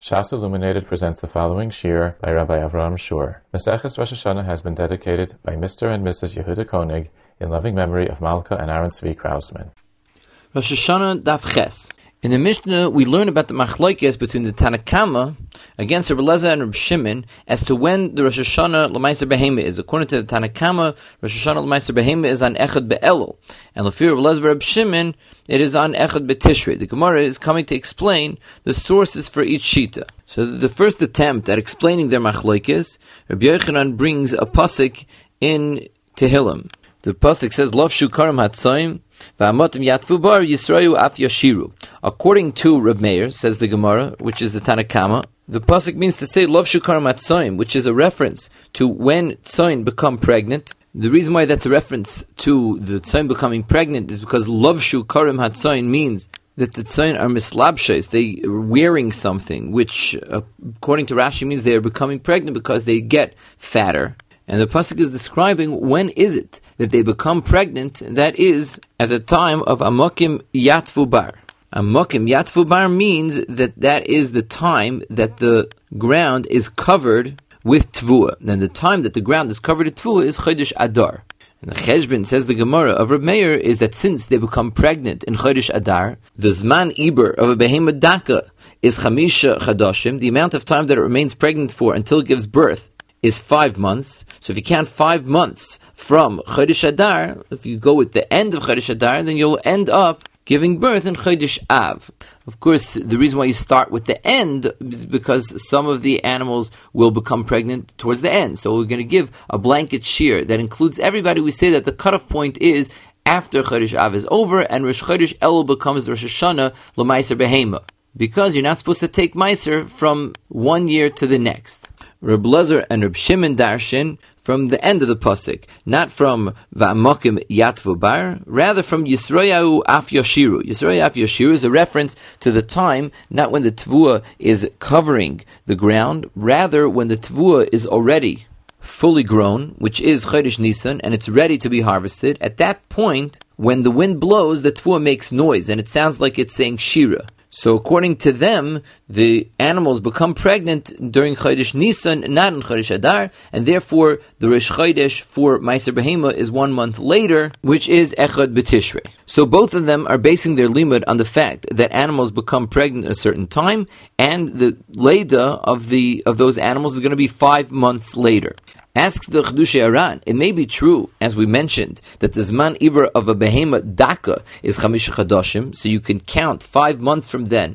Shas Illuminated presents the following shir by Rabbi Avraham Shur. Maseches Rosh Hashanah has been dedicated by Mr. and Mrs. Yehuda Koenig in loving memory of Malka and Aaron Tzvi Krausman. Rosh Hashanah Daf Ches. In the Mishnah, we learn about the machlokes between the Tanna Kama against Rabbi Elazar and Rabbi Shimon as to when the Rosh Hashanah L'Maiser Behema is. According to the Tanna Kama, Rosh Hashanah L'Maiser Behema is on Echad Be'elul, and L'fir Rabbi Elazar and Rabbi Shimon, it is on Echad Be'tishrei. The Gemara is coming to explain the sources for each shita. So the first attempt at explaining their machlokes, Rabbi Yochanan brings a pasuk in Tehillim. The pasuk says, "Lovshu karam hatzaim v'amotim yatvu bar yisrayu af yashiru." According to Reb Meir, says the Gemara, which is the Tanna Kama, the pasuk means to say "Lovshu karam hatzaim," which is a reference to when tzayin become pregnant. The reason why that's a reference to the tzayin becoming pregnant is because "Lovshu karam hatzayin" means that the tzayin are mislabshes, they are wearing something, which, according to Rashi, means they are becoming pregnant because they get fatter. And the pasuk is describing when is it that they become pregnant, and that is at the time of Amokim Yatvu Bar. Amokim Yatvu Bar means that is the time that the ground is covered with Tvua. And the time that the ground is covered with Tvua is Chodesh Adar. And the Cheshbon, says the Gemara of Reb Meir, is that since they become pregnant in Chodesh Adar, the Zman Iber of a Behema Daka is Chamisha Chadashim, the amount of time that it remains pregnant for until it gives birth is 5 months. So if you count 5 months from Chodesh Adar, if you go with the end of Chodesh Adar, then you'll end up giving birth in Chodesh Av. Of course, the reason why you start with the end is because some of the animals will become pregnant towards the end. So we're going to give a blanket shear that includes everybody. We say that the cutoff point is after Chodesh Av is over and Rosh Chodesh Elul becomes Rosh Hashanah L'Maiser Behema, because you're not supposed to take Maiser from 1 year to the next. Reb Elazar and Reb Shimon darshan from the end of the pasuk, not from Va'amokim Yatvu Bar, rather from Yisrayahu Af Yashiru. Yisrayahu Af Yashiru is a reference to the time, not when the Tvua is covering the ground, rather when the Tvua is already fully grown, which is Chodesh Nisan, and it's ready to be harvested. At that point, when the wind blows, the Tvua makes noise, and it sounds like it's saying Shira. So according to them, the animals become pregnant during Chodesh Nisan, not in Chodesh Adar, and therefore the Rosh Chodesh for Maiser Behema is 1 month later, which is Echad B'Tishrei. So both of them are basing their limud on the fact that animals become pregnant at a certain time, and the Leda of those animals is going to be 5 months later. Asks the Chedushay Aran, it may be true, as we mentioned, that the Zman Iver of a Behema Daka is Chamisha Chadashim, so you can count 5 months from then,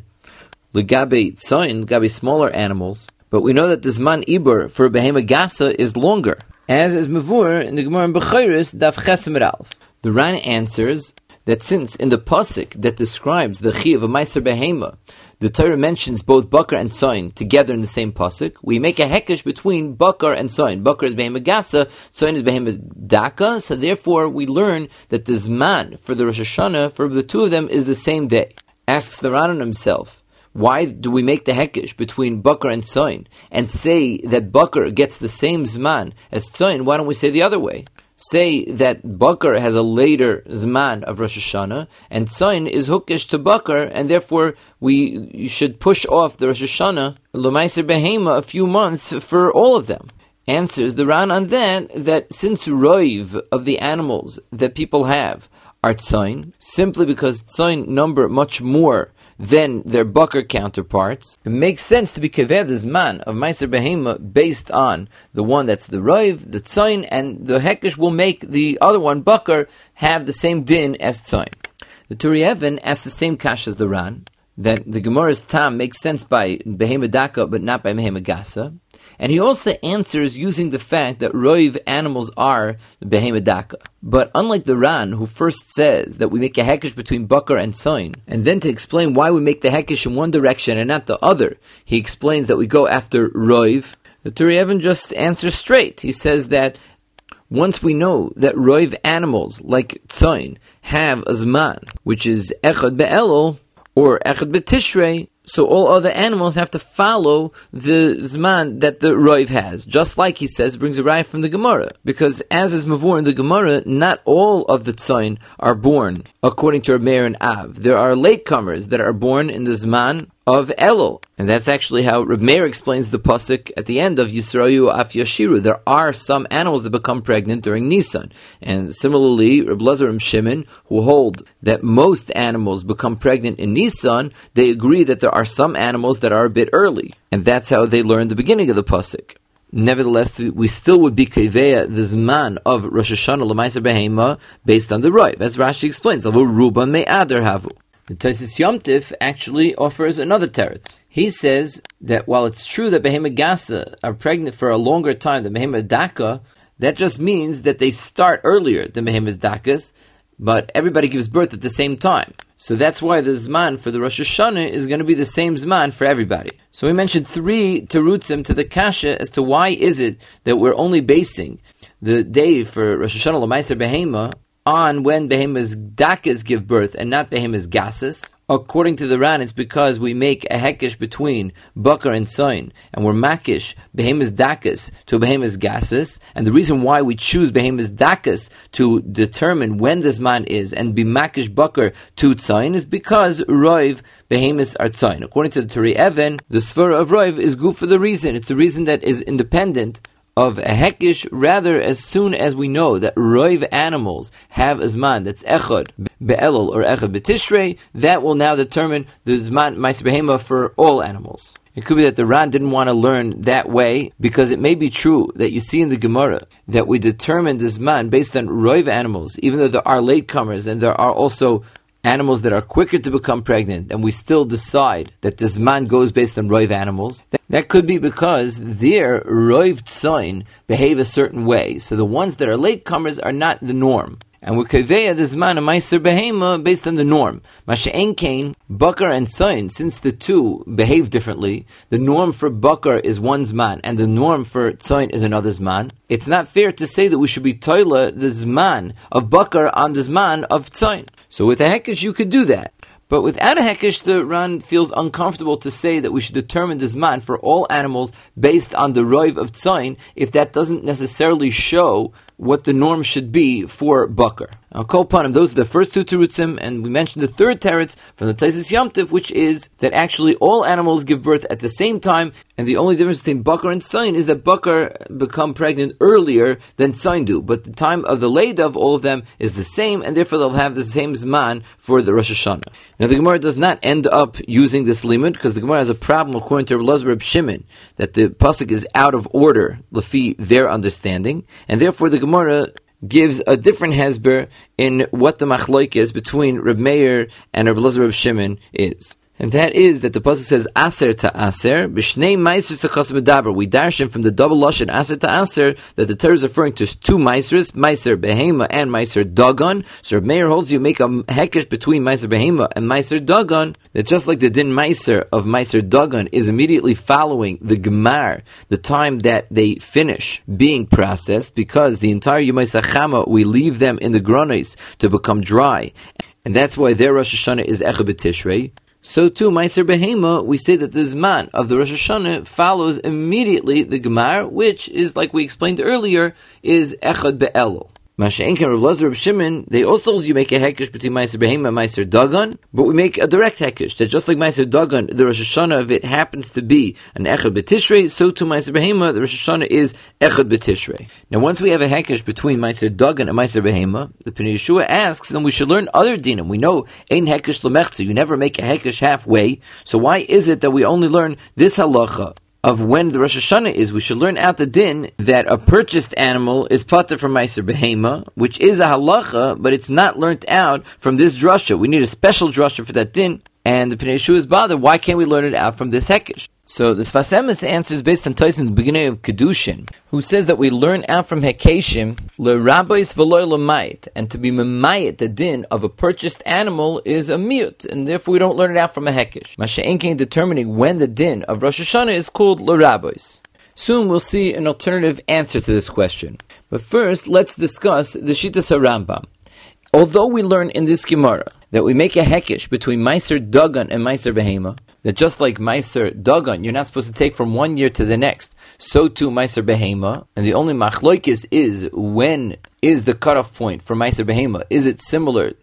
L'gabe Tzayin, L'gabe smaller animals, but we know that the Zman Iber for a Behema Gasa is longer, as is Mavur in the Gemara in Bechiris, Daf Ches Amud Aleph. The Ran answers that since in the pasuk that describes the Chi of a Maiser Behema, the Torah mentions both Bakar and Tzayin together in the same pasuk, we make a hekesh between Bakar and Tzayin. Bakar is Behema Gasa, Tzayin is Behema Daka, so therefore we learn that the Zman for the Rosh Hashanah, for the two of them, is the same day. Asks the Ranan himself, why do we make the hekesh between Bakar and Tzayin and say that Bakar gets the same Zman as Tzayin? Why don't we say the other way? Say that Bakar has a later Zman of Rosh Hashanah, and Tzayin is hookish to Bakar, and therefore you should push off the Rosh Hashanah L'Maiser Behema a few months for all of them. Answers the Ran on that since Roiv of the animals that people have are Tzayin, simply because Tzayin number much more than their Bakar counterparts, it makes sense to be Keveh the Zman of Maiser Behema based on the one that's the Roiv, the Tzayin, and the Hekesh will make the other one, Bakar, have the same din as Tzayin. The Turi Even asks the same kash as the Ran, that the Gemara's Tam makes sense by Behema Daka but not by Behema Gasa. And he also answers using the fact that Roiv animals are Behema Daka. But unlike the Ran, who first says that we make a hekesh between Bakar and Tzayin, and then to explain why we make the hekesh in one direction and not the other, he explains that we go after Roiv. The Turi Even just answers straight. He says that once we know that Roiv animals, like Tzayin, have a Zman, which is Echad Be'elul, or Echad B'Tishrei, so all other animals have to follow the Zman that the Roiv has. Just like he says, brings a raya from the Gemara. Because as is Mavur in the Gemara, not all of the Tzayin are born according to Reb Meir and Av. There are latecomers that are born in the Zman of Elul. And that's actually how Reb Meir explains the pasuk at the end of Yisrayu Af Yashiru. There are some animals that become pregnant during Nisan. And similarly, Reb Lazar and Shimon, who hold that most animals become pregnant in Nisan, they agree that there are some animals that are a bit early. And that's how they learn the beginning of the pasuk. Nevertheless, we still would be keveya the zman of Rosh Hashanah l'maiser behema based on the Rov, as Rashi explains. Ruba me'ader havu. The Tosfos Yom Tif actually offers another teretz. He says that while it's true that behema gasa are pregnant for a longer time than behema daka, that just means that they start earlier than behema dakas, but everybody gives birth at the same time. So that's why the Zman for the Rosh Hashanah is going to be the same Zman for everybody. So we mentioned 3 terutzim to the kasha as to why is it that we're only basing the day for Rosh Hashanah l'maiser behema on when behemoth's dakas give birth and not behemoth's gases. According to the Ran, it's because we make a hekesh between bakar and soin, and we're makish behemoth's dakas to behemoth's gases. And the reason why we choose behemoth's dakas to determine when this man is and be makish bakar to tzayin is because roiv behemoths are tzayin. According to the Turi Even, the svara of roiv is good for the reason. It's a reason that is independent of a hekish. Rather, as soon as we know that roiv animals have a zman that's echad be'elul or echad be'tishrei, that will now determine the zman ma'aser behema for all animals. It could be that the Ran didn't want to learn that way, because it may be true that you see in the Gemara that we determine the zman based on roiv animals, even though there are latecomers and there are also animals that are quicker to become pregnant, and we still decide that the zman goes based on roiv animals. That could be because their roiv tzayin behave a certain way, so the ones that are latecomers are not the norm. And we're keveya the zman of maiser behema based on the norm. Masha'en kain, bakar and tzayin, since the two behave differently, the norm for bakar is one zman, and the norm for tzayin is another zman. It's not fair to say that we should be toila the zman of bakar on the zman of tzayin. So with a hekesh you could do that. But without a hekesh, the Ran feels uncomfortable to say that we should determine the zman for all animals based on the roiv of tzayin, if that doesn't necessarily show what the norm should be for bakar. Now, kol panim, those are the first 2 terutzim, and we mentioned the third teretz from the Tosfos Yom Tif, which is that actually all animals give birth at the same time, and the only difference between bakar and tzayin is that bakar become pregnant earlier than tzayin do, but the time of the leda of all of them is the same, and therefore they'll have the same zman for the Rosh Hashanah. Now the Gemara does not end up using this limit, because the Gemara has a problem according to Reb Lazar Reb Shimon, that the pasuk is out of order, lefi their understanding, and therefore the Gemara gives a different hesber in what the machloik is between Reb Meir and Reb Lazar Reb Shimon is. And that is that the pasuk says aser to aser b'shnei ma'aser sechas medaber. We darshan from the double lashon aser to aser that the Torah is referring to 2 ma'asers, ma'aser behema and ma'aser dagon. So Reb Meir holds you make a hekesh between ma'aser behema and ma'aser dagon, that just like the din ma'aser of ma'aser dagon is immediately following the gemar, the time that they finish being processed, because the entire Yomai Sachama we leave them in the granos to become dry, and that's why their Rosh Hashanah is Echad B'Tishrei. So too, Ma'aser Behema, we say that the Zman of the Rosh Hashanah follows immediately the Gemar, which is, like we explained earlier, is Echad Be'elul. Masha'en Ken Reb Lazar Reb Shimon, they also you make a hekesh between Ma'aser Behema and Ma'aser Dagon, but we make a direct hekesh, that just like Ma'aser Dagon, the Rosh Hashanah of it happens to be an Echad B'Tishrei, so too Ma'aser Behema, the Rosh Hashanah is Echad B'Tishrei. Now once we have a hekesh between Ma'aser Dagon and Ma'aser Behema, the Pnei Yeshua asks, and we should learn other dinim. We know, Ein Hekesh L'Mechza, you never make a hekesh halfway, so why is it that we only learn this halacha of when the Rosh Hashanah is? We should learn out the din that a purchased animal is pater from Ma'aser Behema, which is a halacha, but it's not learnt out from this drasha. We need a special drasha for that din, and the Pnei Yeshua is bothered. Why can't we learn it out from this hekesh? So the Sfas Emes answers based on Tosfos in the beginning of Kedushin, who says that we learn out from Hekeshim l'rabbis v'loy l'mayit, and to be memayit the din of a purchased animal is a miyut, and therefore we don't learn it out from a Hekesh. Masha'en Kein determining when the din of Rosh Hashanah is called l'rabbis. Soon we'll see an alternative answer to this question. But first, let's discuss the Shittas HaRambam. Although we learn in this Gemara that we make a hekesh between Ma'aser Dagon and Ma'aser Behema, that just like Ma'aser Dagon, you're not supposed to take from one year to the next, so too Ma'aser Behema, and the only machloikis is when is the cutoff point for Ma'aser Behema. Is it similar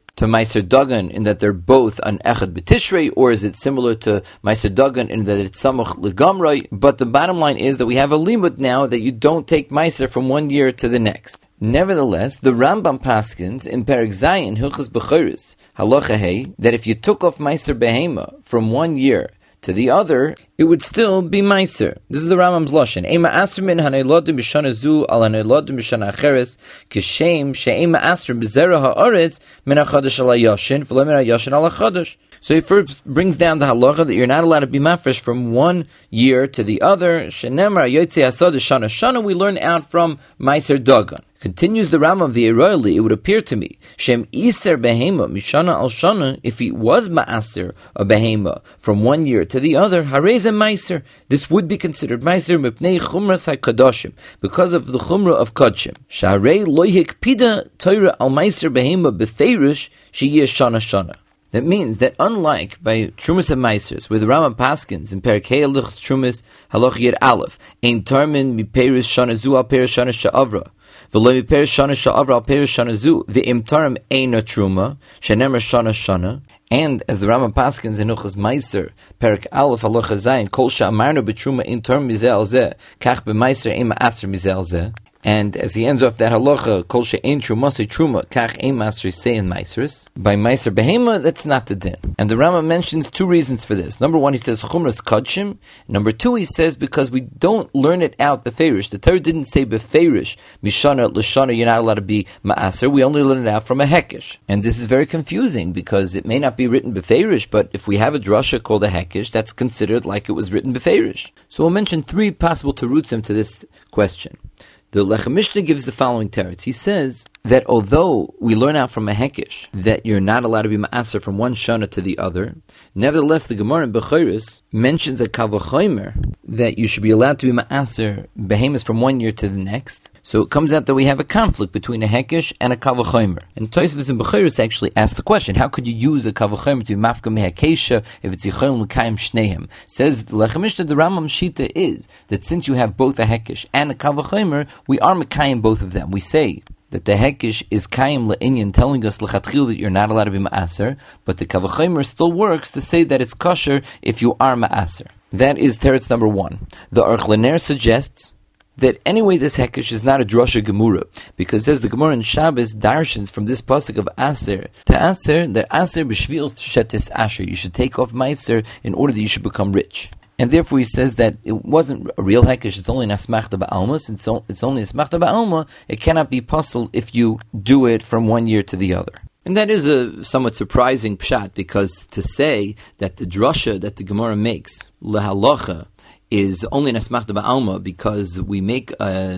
to Meiser Dagan in that they're both an Echad B'Tishrei, or is it similar to Meiser Dagan in that it's Samach L'Gamrei? But the bottom line is that we have a limud now that you don't take Meiser from one year to the next. Nevertheless, the Rambam paskins in Perek Zayin Hilchos Bechoros Halacha Hey that if you took off Meiser Behema from one year to the other, it would still be Meiser. This is the Rambam's lashon. Ema asr min haneilodim b'shana zu al haneilodim b'shana acheres kishem she'ema asr b'zera ha'aretz min ha'chadash al ha'yashin v'lo min ha'yashin al ha'chadash. So he first brings down the halacha that you're not allowed to be mafresh from one year to the other. Shenemar yotzei hasad shana shana, we learn out from Meiser Dagan. Continues the Rambam of the Eroili, it would appear to me, Shem Iser Behema Mishana al Shana, if he was Ma'aser a Behema from one year to the other, Hareza Meiser, this would be considered Meiser Mipnei Chumras HaKadoshim, because of the Chumra of Kodshim. Sharei Loihik Pida Torah al Meiser Behema Beferish Shiyeh Shana Shana. That means that unlike by Trumas and Meisers, where the Rambam Paskins in Perkei Luch's Trumas Halach Yed Aleph, Ein Tarmin Mi Peris Shana Zu Al Peris Shana Sha'avra, V'lo Mi Peris Shana Sha'avra Al Peris Shana Zu, V'im Tarim Eina Truma, Shenemer Shana Shana, and as the Rambam Paskins in Luch's Meiser, Perk Aleph Halach Zayin, Kol Sha'amarnu B'Truma Ein Tarim Mizeh Al Zeh, Kach B'Meiser Ein Ma'aser Mizeh Al Zeh. And as he ends off that halacha, kol she'ein truma se truma, kach ein masri say in meisris. By meiser behema, that's not the din. And the Rambam mentions two reasons for this. Number one, he says chumras kodshim. Number two, he says because we don't learn it out beferish. The Torah didn't say beferish mishana l'shana. You're not allowed to be ma'aser. We only learn it out from a hekesh. And this is very confusing because it may not be written beferish, but if we have a drasha called a hekesh, that's considered like it was written beferish. So we'll mention three possible terutzim to this question. The Lechem Mishnah gives the following teretz. He says that although we learn out from a hekesh that you're not allowed to be ma'aser from one shana to the other, nevertheless the Gemara in Bechoros mentions a kal v'chomer that you should be allowed to be ma'aser behemoths from one year to the next. So it comes out that we have a conflict between a hekesh and a kal v'chomer. And Tosfos in Bechoros actually asked the question: how could you use a kal v'chomer to be mafka mehekesha if it's yichol l'kayim shneim? Says the Lechem Mishnah, the Rambam Shita is that since you have both a hekesh and a kal v'chomer, we are mekayim both of them. We say that the hekesh is kayim le'inyan, telling us l'chatchil that you're not allowed to be ma'aser, but the kal v'chomer still works to say that it's kosher if you are ma'aser. That is teretz number one. The Aruch LaNer suggests that anyway this hekesh is not a drasha gemura, because it says the Gemara in Shabbos darshans from this pasuk of aser to aser that aser b'shvil shetis asher, you should take off meiser in order that you should become rich. And therefore he says that it wasn't a real hekesh, it's only an asmachta ba'alma. Since it's only asmachta ba'alma, it cannot be puzzled if you do it from one year to the other. And that is a somewhat surprising pshat, because to say that the drasha that the Gemara makes, lehalacha, is only an asmachta ba'alma because we make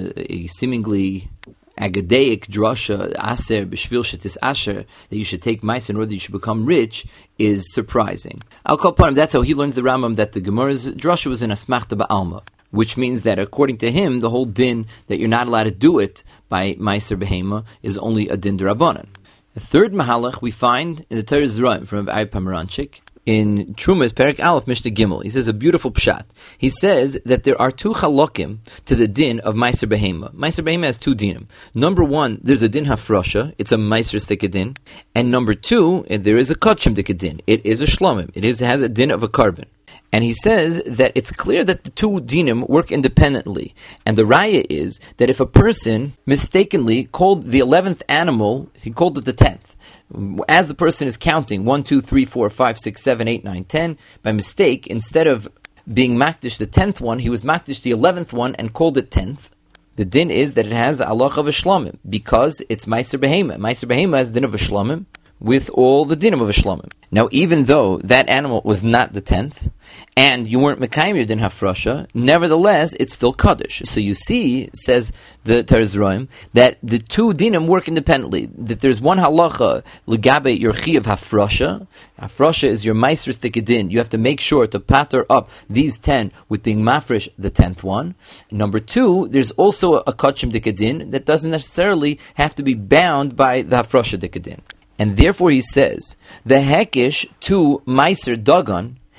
a seemingly agadaic drasha, aser b'shvil shetis asher, that you should take mice in order that you should become rich, is surprising. I'll call upon him, that's how he learns the Rambam, that the Gemara's drasha was in asmachta ba'alma, which means that according to him, the whole din that you're not allowed to do it by meiser behema is only a din d'Rabbanan. The third mahalach we find in the Torah Zeraim from Rabbi Pomeranchik, in Trumas Perek Aleph Mishnah Gimel. He says a beautiful pshat. He says that there are two halakim to the din of Meiser Behema. Meiser Behema has two dinim. Number one, there's a din hafrosha. It's a Meiser stika din. And number two, there is a kodshim dika din. It is a shlomim. It has a din of a carbon. And he says that it's clear that the two dinim work independently. And the raya is that if a person mistakenly called the 11th animal, he called it the 10th. As the person is counting 1, 2, 3, 4, 5, 6, 7, 8, 9, 10, by mistake, instead of being makdish the 10th one, he was makdish the 11th one and called it 10th. The din is that it has Allah of a shlomim, because it's Meiser Behema. Meiser Behema has din of a shlomim with all the dinim of a shlomim. Now, even though that animal was not the 10th, and you weren't mekayim your din hafrasha, nevertheless, it's still kaddish. So you see, says the Torah Zeraim, that the two dinim work independently. That there's one halacha, legabe your chi of hafrasha. Hafrasha is your meiser stika din. You have to make sure to patter up these 10 with being mafresh the 10th one. Number two, there's also a kodshim dika din that doesn't necessarily have to be bound by the hafrasha dika din. And therefore he says, the hekesh to Meiser Dagan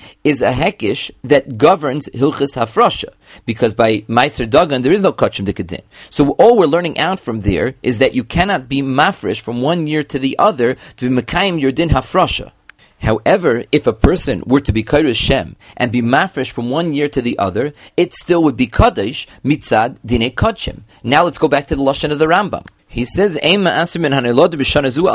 is a hekish that governs Hilchas Hafrasha, because by Meiser Dagan there is no Kachim Dikadin. So all we're learning out from there is that you cannot be mafresh from one year to the other to be Mekayim your Din Hafrasha. However, if a person were to be Kairos Shem and be mafresh from one year to the other, it still would be Kaddish mitzad Dinei Kachim. Now let's go back to the Lashon of the Rambam. He says, you're not allowed to be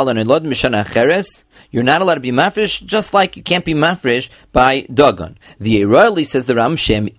mafresh, just like you can't be mafresh by Dagan. The Eirali, says the Ramshem,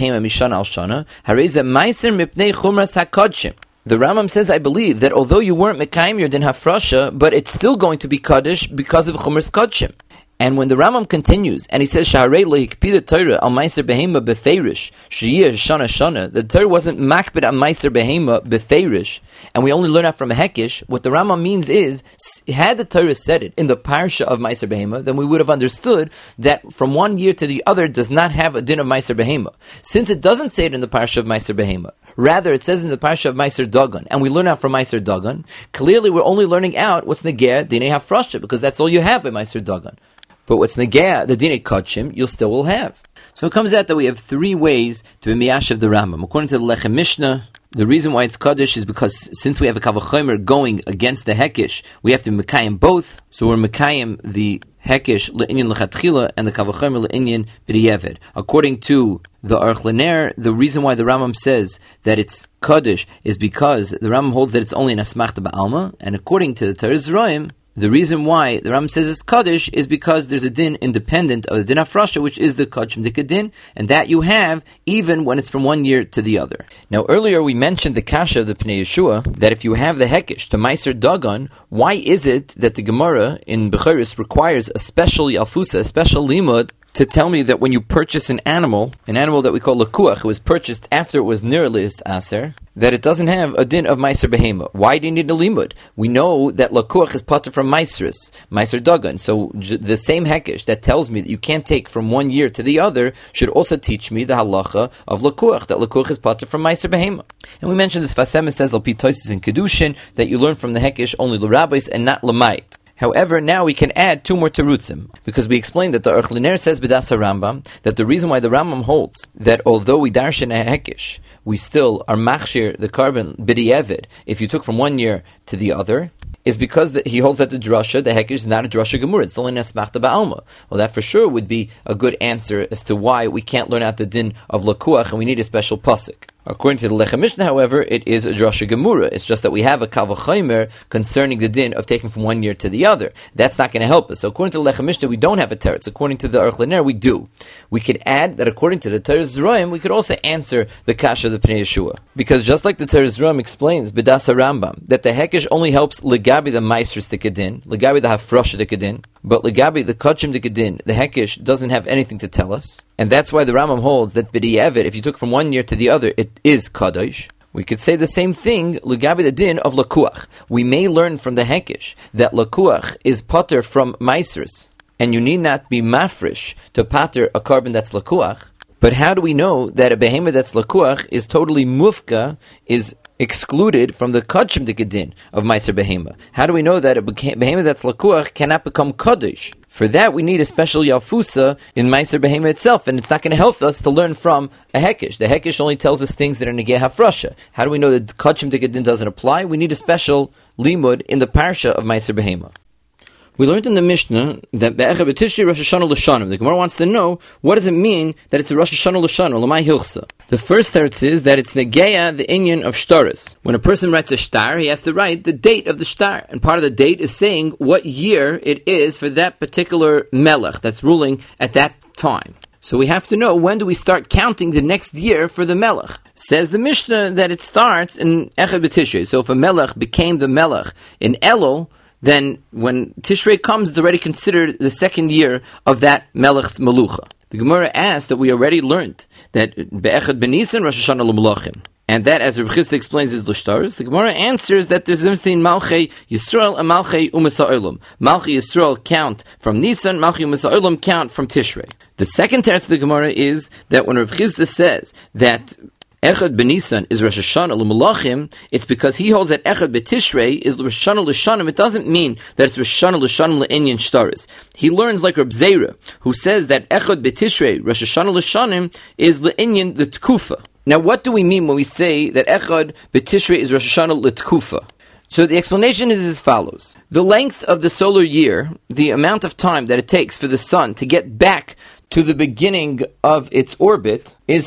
the Rambam says, I believe that although you weren't Mekayim your Din Hafrasha, but it's still going to be Kaddish because of Chumras Kodshim. And when the Rambam continues, and he says, Shaharei lo hikpida Torah al Meiser Behema befeirish, sheyeh shana shana, the Torah wasn't makbid al Meiser Behema befeirish, and we only learn that from a Hekish. What the Rambam means is, had the Torah said it in the parsha of Meiser Behema, then we would have understood that from one year to the other does not have a din of Meiser Behema. Since it doesn't say it in the parsha of Meiser Behema, rather it says in the parsha of Meiser Dagan, and we learn out from Meiser Dagan, clearly we're only learning out what's Negeh Dinei Hafrasha, because that's all you have by Meiser Dagan. But what's Negea, the Dinei Kodshim, you'll still will have. So it comes out that we have three ways to be Miyashav the Rambam. According to the Lechem Mishnah, the reason why it's Kaddish is because since we have a Kavachomer going against the Hekish, we have to Mekayim both. So we're Mekayim the Hekish Le'inyan L'chatchila and the Kavachomer Le'inyan B'di'evid. According to the Aruch LaNer, the reason why the Rambam says that it's Kaddish is because the Rambam holds that it's only an Asmachta Ba'alma, and according to the Torah Zerayim, the reason why the Rambam says it's Kaddish is because there's a din independent of the Din Hafrasha, which is the Kachim Dikadin, and that you have even when it's from one year to the other. Now earlier we mentioned the Kasha of the Pnei Yeshua, that if you have the Hekish to Meiser Dagan, why is it that the Gemara in Bechoros requires a special Yalfusa, a special Limud, to tell me that when you purchase an animal that we call Lakuach, it was purchased after it was Nirlis Aser, that it doesn't have a din of Meiser Behema. Why do you need a limud? We know that Lakuach is pater from Meiseris, Meiser Dagan. So the same Hekish that tells me that you can't take from one year to the other should also teach me the halacha of Lakuach, that Lakuach is pater from Meiser Behema. And we mentioned this, Fasem says, Al Pitoisis in Kedushin, that you learn from the Hekish only L'Rabbis and not L'Mayit. However, now we can add two more terutzim, because we explained that the Aruch LaNer says B'das HaRambam, that the reason why the Rambam holds that although we darshan a hekish, we still are machshir the carbon b'di'evid if you took from one year to the other, is because he holds that the drasha, the hekish, is not a drasha gemur, it's only an asmachta ba'alma. Well, that for sure would be a good answer as to why we can't learn out the din of lakuach and we need a special pasuk. According to the Lechem Mishnah, however, it is a drasha gemura. It's just that we have a kavachomer concerning the din of taking from one year to the other. That's not going to help us. So according to the Lechem Mishnah, we don't have a teretz. According to the Aruch LaNer, we do. We could add that according to the Torah Zerayim, we could also answer the kasha of the Pnei Yeshua. Because just like the Torah Zerayim explains, B'das HaRambam, that the hekish only helps legabi the meiser stikadin, legabi the hafrasha dikadin, but legabi the kachim dikadin, the hekish doesn't have anything to tell us. And that's why the Rambam holds that b'di'evid, if you took from one year to the other, it is kadosh. We could say the same thing, legabi the din of lakuach. We may learn from the hekish that lakuach is pater from meisers, and you need not be mafresh to pater a carbon that's lakuach. But how do we know that a behemoth that's lakuach is totally mufka, is excluded from the kachim dikadin of meiser behema? How do we know that a behemoth that's lakuach cannot become kadosh? For that, we need a special yalfusa in Meiser Behema itself, and it's not going to help us to learn from a hekish. The hekish only tells us things that are negeh hafrasha. How do we know that kachim dikadin doesn't apply? We need a special limud in the parsha of Meiser Behema. We learned in the Mishnah that Be'echa B'Tishri Rosh Hashanah L'Shanim. The Gemara wants to know, what does it mean that it's a Rosh Hashanah L'Shanim, L'mai Hilchsa? The first teretz is that it's Negeya, the inyan of shtaris. When a person writes a shtar, he has to write the date of the shtar. And part of the date is saying what year it is for that particular melech that's ruling at that time. So we have to know, when do we start counting the next year for the melech? Says the Mishnah that it starts in Echad B'Tishrei. So if a melech became the melech in Elul, then when Tishrei comes, it's already considered the second year of that Melech's Melucha. The Gemara asks that we already learned that Be'echad B'Nisan Rosh Hashanah L'Melachim. And that, as Reb Chisda explains, is L'Shtaros. The Gemara answers that there's a difference between Malchei Yisrael and Malchei Umasa Olam. Malchei Yisrael count from Nisan, Malchei Umasa Olam count from Tishrei. The second teretz of the Gemara is that when Reb Chisda says that Echad B'Nisan is Rosh Hashanah l'Malachim, it's because he holds that Echad B'Tishrei is Rosh Hashanah l'Shanim. It doesn't mean that it's Rosh Hashanah l'Shanim l'Inyan Shtaris. He learns like Reb Zera, who says that Echad B'Tishrei, Rosh Hashanah l'Shanim, is l'Inyan the Tkufa. Now, what do we mean when we say that Echad B'Tishrei is Rosh Hashanah l'Tkufa? So the explanation is as follows. The length of the solar year, the amount of time that it takes for the sun to get back to the beginning of its orbit, is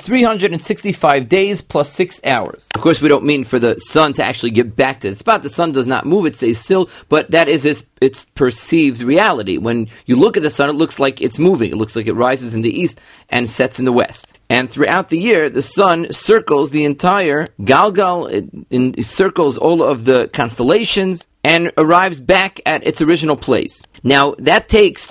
365 days plus 6 hours. Of course, we don't mean for the sun to actually get back to the spot. The sun does not move, it stays still, but that is its perceived reality. When you look at the sun, it looks like it's moving. It looks like it rises in the east and sets in the west. And throughout the year, the sun circles the entire Galgal, it circles all of the constellations, and arrives back at its original place. Now, that takes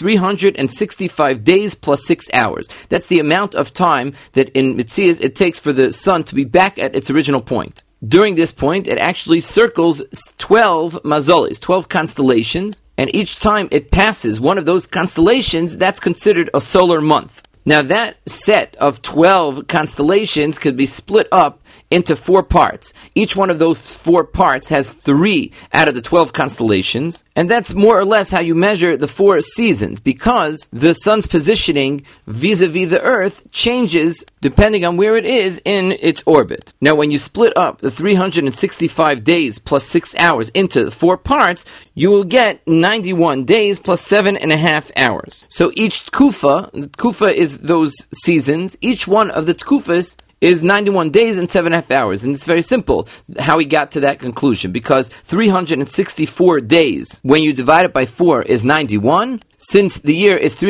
365 days plus 6 hours. That's the amount of time that in Metzias it takes for the sun to be back at its original point. During this point, it actually circles 12 mazolis, 12 constellations, and each time it passes one of those constellations, that's considered a solar month. Now, that set of 12 constellations could be split up into 4 parts. Each one of those 4 parts has 3 out of the 12 constellations, and that's more or less how you measure the 4 seasons, because the sun's positioning vis-a-vis the Earth changes depending on where it is in its orbit. Now, when you split up the 365 days plus 6 hours into the 4 parts, you will get 91 days plus 7.5 hours. So each tkufa, the tkufa is those seasons, each one of the tkufas is 91 days and 7.5 hours. And it's very simple how he got to that conclusion, because 364 days, when you divide it by 4, is 91. Since the year is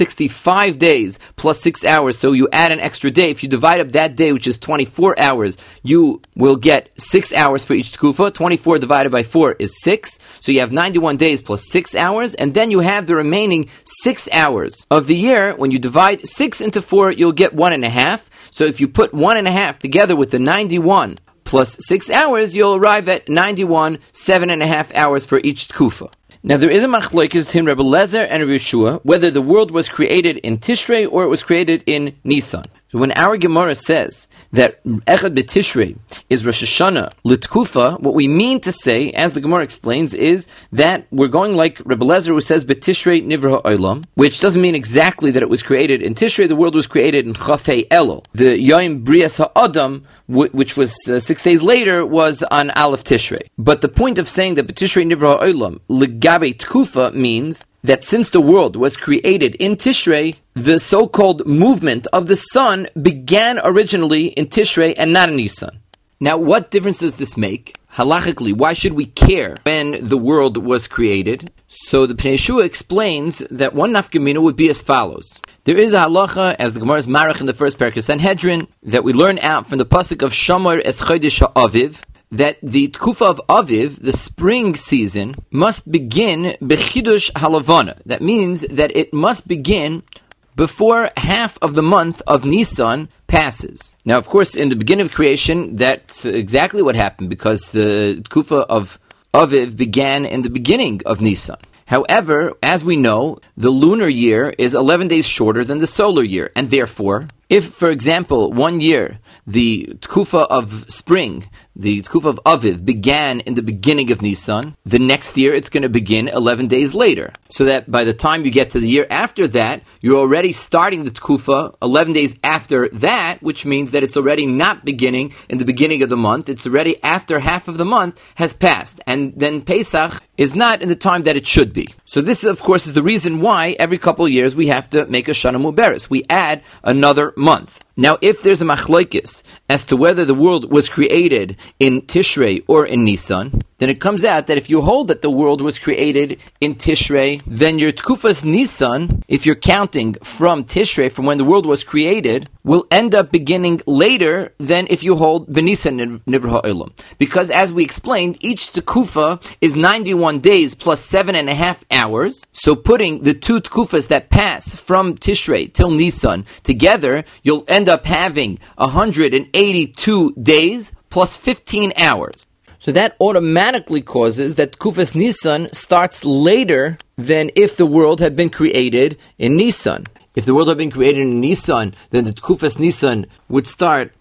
365 days plus 6 hours, so you add an extra day. If you divide up that day, which is 24 hours, you will get 6 hours for each tkufa. 24 divided by 4 is 6. So you have 91 days plus 6 hours, and then you have the remaining 6 hours of the year. When you divide 6 into 4, you'll get 1.5. So if you put 1.5 together with the 91 plus 6 hours, you'll arrive at 91, 7.5 hours for each tkufa. Now, there is a machlokes between Rebbe Lezer and Rebbe Yeshua whether the world was created in Tishrei or it was created in Nisan. So when our Gemara says that Echad B'Tishrei is Rosh Hashanah L'Tkufa, what we mean to say, as the Gemara explains, is that we're going like Rebbe Lezer, who says B'Tishrei Nivra Ha'olam, which doesn't mean exactly that it was created in Tishrei. The world was created in Chafei Elul. The Yom Brias Ha'adam, which was 6 days later, was on Aleph Tishrei. But the point of saying that B'Tishrei Nivra Ha'olam L'Gabe Tkufa means that since the world was created in Tishrei, the so-called movement of the sun began originally in Tishrei and not in Nisan. Now, what difference does this make? Halachically, why should we care when the world was created? So the Pnei Yeshua explains that one nafkamina would be as follows. There is a halacha, as the Gemara is marach in the first parak of Sanhedrin, that we learn out from the pasuk of Shamar es Chodesh HaAviv, that the Tkufa of Aviv, the spring season, must begin Bechidush Halavana. That means that it must begin before half of the month of Nisan passes. Now, of course, in the beginning of creation, that's exactly what happened, because the Tkufa of Aviv began in the beginning of Nisan. However, as we know, the lunar year is 11 days shorter than the solar year, and therefore, if, for example, 1 year, the Tkufa of spring, the Tkufa of Aviv, began in the beginning of Nisan, the next year it's going to begin 11 days later. So that by the time you get to the year after that, you're already starting the Tkufa 11 days after that, which means that it's already not beginning in the beginning of the month. It's already after half of the month has passed. And then Pesach is not in the time that it should be. So this, of course, is the reason why every couple of years we have to make a Shana Muberes. We add another month. Now, if there's a machlokes as to whether the world was created in Tishrei or in Nisan, then it comes out that if you hold that the world was created in Tishrei, then your Tkufas Nisan, if you're counting from Tishrei, from when the world was created, will end up beginning later than if you hold B'Nisan Nivra Ha'olam. Because as we explained, each Tkufa is 91 days plus 7.5 hours. So putting the 2 Tkufas that pass from Tishrei till Nisan together, you'll end up having 182 days plus 15 hours. So that automatically causes that Tkufas Nisan starts later than if the world had been created in Nisan. If the world had been created in Nisan, then the Tkufas Nisan would start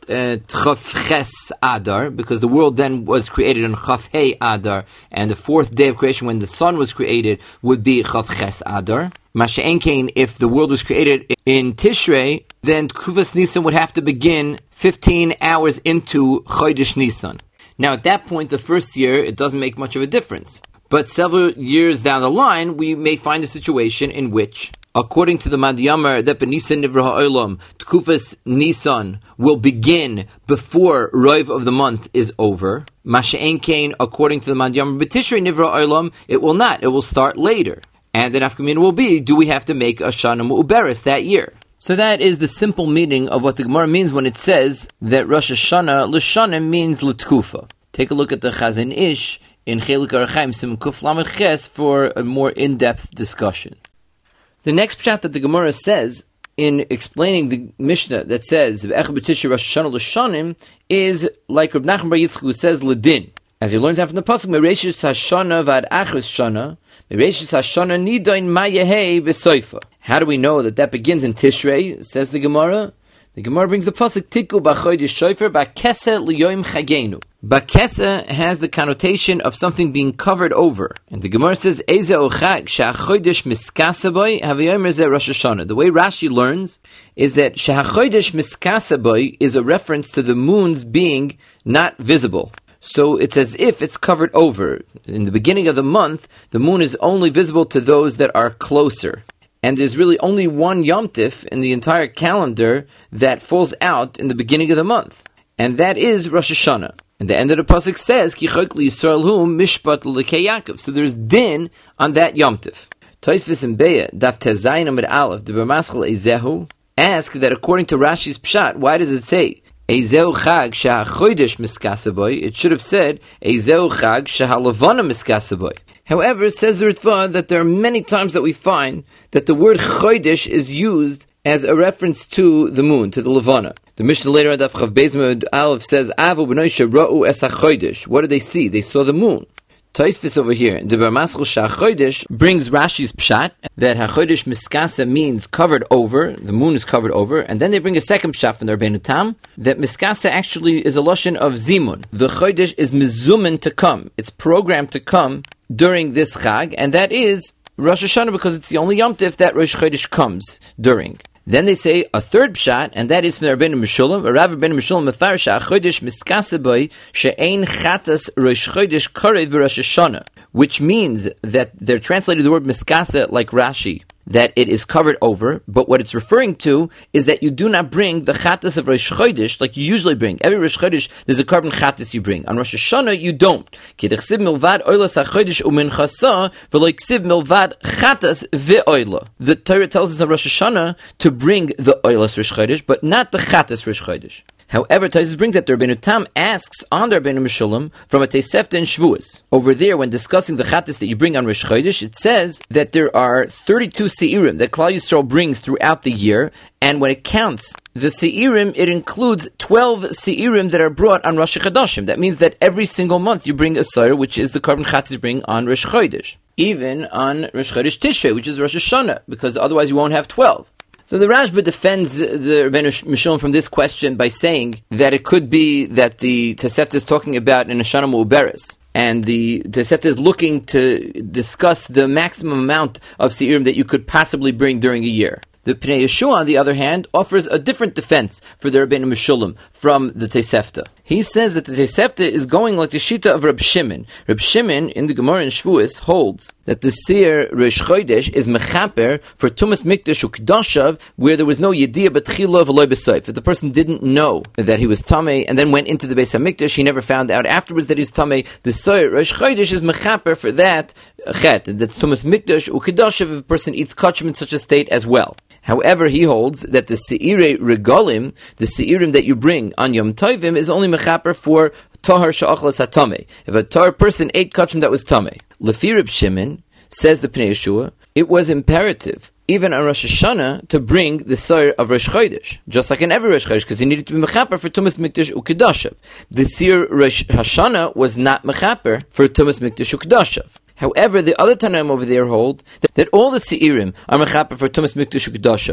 Tchaf Ches Adar, because the world then was created on Chaf Hei Adar, and the fourth day of creation when the sun was created would be Chaf Ches Adar. Masha'en Kain, if the world was created in Tishrei, then Tkufas Nisan would have to begin 15 hours into Chodesh Nisan. Now at that point, the first year, it doesn't make much of a difference. But several years down the line, we may find a situation in which, according to the Madhyamar, that B'Nisan Nivra Ha'olam, Tkufas Nisan will begin before Roiv of the month is over. Masha'en Kain, according to the Madhyamar, B'Tishrei Nivra Ha'olam, it will not. It will start later. And the nafkamina will be, do we have to make a Shana Mu'uberes that year? So that is the simple meaning of what the Gemara means when it says that Rosh Hashanah, L'Shana, means L'Tkufa. Take a look at the Chazon Ish in Chelik Arachaim Sim Kuf Lamed Ches for a more in-depth discussion. The next pshat that the Gemara says in explaining the Mishnah that says V'ech b'Tishrei Rosh Hashanah L'Shanim is like Reb Nachman Bar Yitzchak who says L'Din. As you learned from the pasuk, Mereishis Hashana Vad Achris Shana, Mereishis Hashana Nidain Mayehei V'Soifa. How do we know that begins in Tishrei? Says the Gemara. The Gemara brings the pasuk Tiku B'Chodesh Shofar B'Kesa L'Yom Chagenu. B'Kesa has the connotation of something being covered over, and the Gemara says Eze Ochag She'Chodesh Miskasaboy Haviyomer Ze Rosh Hashanah. The way Rashi learns is that She'Chodesh Miskasaboy is a reference to the moon's being not visible. So it's as if it's covered over. In the beginning of the month, the moon is only visible to those that are closer. And there's really only one Yom Tif in the entire calendar that falls out in the beginning of the month. And that is Rosh Hashanah. And the end of the pasuk says, Ki chok li Yisrael hu mishpat l'kei Yaakov. So there's din on that Yom Tif. Tosfos in Beya, Daf Tezayin Amud Aleph, the B'maschal Ezehu, ask that according to Rashi's Pshat, why does it say, Ezehu chag she'achodesh miskasaboy? It should have said, Ezehu chag she'halavana miskasaboy. However, says the Ritva that there are many times that we find that the word chodesh is used as a reference to the moon, to the Levana. The Mishnah later on Daf Chav Beis Amud Aleph says, Avu b'noi she'ra'u es hachodesh. What did they see? They saw the moon. Tosfos over here, the B'maschal she'achodesh brings Rashi's pshat that hachodesh miskasa means covered over, the moon is covered over, and then they bring a second pshat from the Rabbeinu Tam that miskasa actually is a lashon of zimun. The chodesh is mizumen to come; it's programmed to come during this chag, and that is Rosh Hashanah because it's the only Yom Tif that Rosh Chodesh comes during. Then they say a third pshat, and that is from the Rabbeinu Meshulam. Rav Rabbeinu Meshulam mefarish hachodesh miskasaboy she'ein chatas Rosh Chodesh karev v'Rosh Hashanah, which means that they're translated the word miskasa like Rashi, that it is covered over, but what it's referring to is that you do not bring the chatas of Rosh Chodesh like you usually bring. Every Rosh Chodesh, there's a carbon chatas you bring. On Rosh Hashanah, you don't. K'dechsiv milvad oilas hachodesh u'minchasa v'lo ksiv milvad chatas ve'oila. The Torah tells us on Rosh Hashanah to bring the oilas Rosh Chodesh, but not the chatas Rosh Chodesh. However, Tosfos brings that the Rabbeinu Tam asks on the Rabbeinu Meshulam from a Tosefta in Shavuos. Over there, when discussing the chatas that you bring on Rosh Chodesh, it says that there are 32 seirim that Klal Yisrael brings throughout the year, and when it counts the seirim, it includes 12 seirim that are brought on Rosh Chodeshim. That means that every single month you bring a seir, which is the carbon chatas you bring on Rosh Chodesh. Even on Rosh Chodesh Tishrei, which is Rosh Hashanah, because otherwise you won't have 12. So the Rashba defends the Rabbeinu Meshulam from this question by saying that it could be that the Tosefta is talking about in Shana Mu'uberes, and the Tosefta is looking to discuss the maximum amount of seirim that you could possibly bring during a year. The Pnei Yeshua, on the other hand, offers a different defense for the Rabbeinu Meshulam from the Tosefta. He says that the Tosefta is going like the Shita of Reb Shimon. Reb Shimon, in the Gemara in Shavuos, holds that the Seir Rosh Chodesh is mechaper for Tumas Mikdash Ukdashav, where there was no Yediyah B'tchila v'loy b'soif. If the person didn't know that he was Tameh and then went into the Beis HaMikdash, he never found out afterwards that he was Tameh. The Seir Rosh Chodesh is mechaper for that chet. That's Tumas Mikdash Ukdashav if a person eats kachim in such a state as well. However, he holds that the Seirei Regalim, the Seirim that you bring on Yom Tovim, is only mechaper for Tahar Sha'achlas HaTameh. If a Tahar person ate kachim that was Tameh. Lefi Reb Shimon, says the Pnei Yeshua, it was imperative, even on Rosh Hashanah, to bring the Seir of Rosh Chodesh, just like in every Rosh Chodesh, because he needed to be mechaper for Tumas Mikdash Ukedashav. The Seir Rosh Hashanah was not mechaper for Tumas Mikdash Ukedashav. However, the other Tanaim over there hold that all the Seirim are mechaper for Tumas Mikdash Ukedashav.